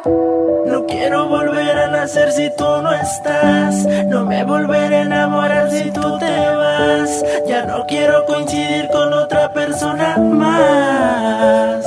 No quiero volver a nacer si tú no estás. No me volveré a enamorar si tú te vas. Ya no quiero coincidir con otra persona más.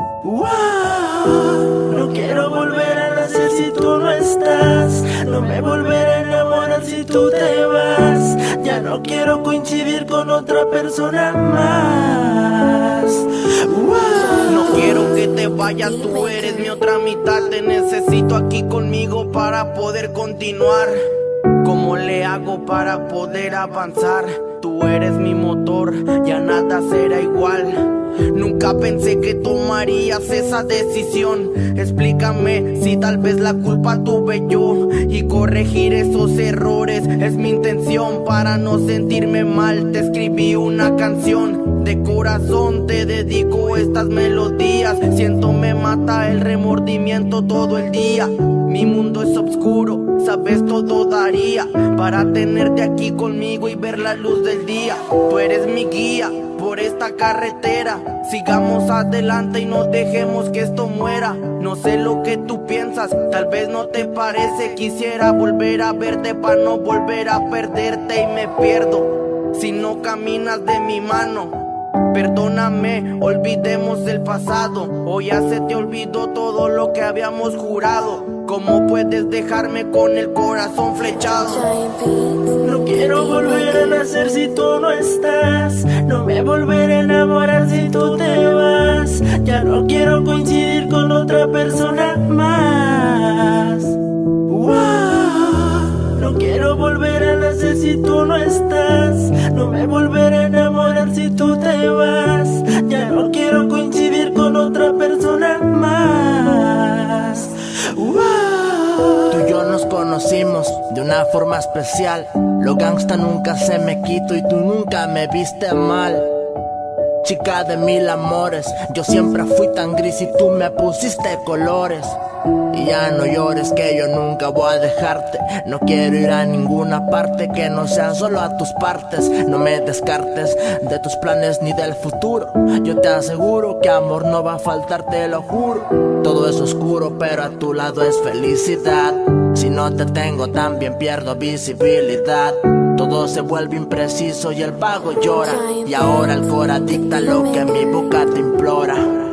Wow. No quiero volver a nacer si tú no estás. No me volveré a enamorar si tú te vas. Ya no quiero coincidir con otra persona más. Wow. No quiero que te vayas, tú eres mi otra mitad. Te necesito aquí conmigo para poder continuar. ¿Cómo le hago para poder avanzar? Tú eres mi motor, ya nada será igual. Nunca pensé que tomarías esa decisión. Explícame si tal vez la culpa tuve yo, y corregir esos errores es mi intención. Para no sentirme mal te escribí una canción. De corazón te dedico estas melodías. Siento me mata el remordimiento todo el día. Mi mundo es oscuro, sabes, todo daría para tenerte aquí conmigo y ver la luz del día. Tú eres mi guía por esta carretera. Sigamos adelante y no dejemos que esto muera. No sé lo que tú piensas, tal vez no te parece. Quisiera volver a verte para no volver a perderte. Y me pierdo si no caminas de mi mano. Perdóname, olvidemos el pasado. Hoy ya se te olvidó todo lo que habíamos jurado. ¿Cómo puedes dejarme con el corazón flechado? No quiero volver a nacer si tú no estás. No me volveré a enamorar si tú te vas. Ya no quiero coincidir con otra persona más. Wow. No quiero volver a nacer si tú no estás. No me volveré a enamorar si tú te vas. Ya no quiero coincidir con otra persona más. Wow. Tú y yo nos conocimos de una forma especial. Lo gangsta nunca se me quitó y tú nunca me viste mal. Chica de mil amores, yo siempre fui tan gris y tú me pusiste colores. Y ya no llores que yo nunca voy a dejarte. No quiero ir a ninguna parte que no sea solo a tus partes. No me descartes de tus planes ni del futuro. Yo te aseguro que amor no va a faltar, te lo juro. Todo es oscuro pero a tu lado es felicidad. Si no te tengo también pierdo visibilidad. Todo se vuelve impreciso y el vago llora. Y ahora el cora dicta lo que mi boca te implora.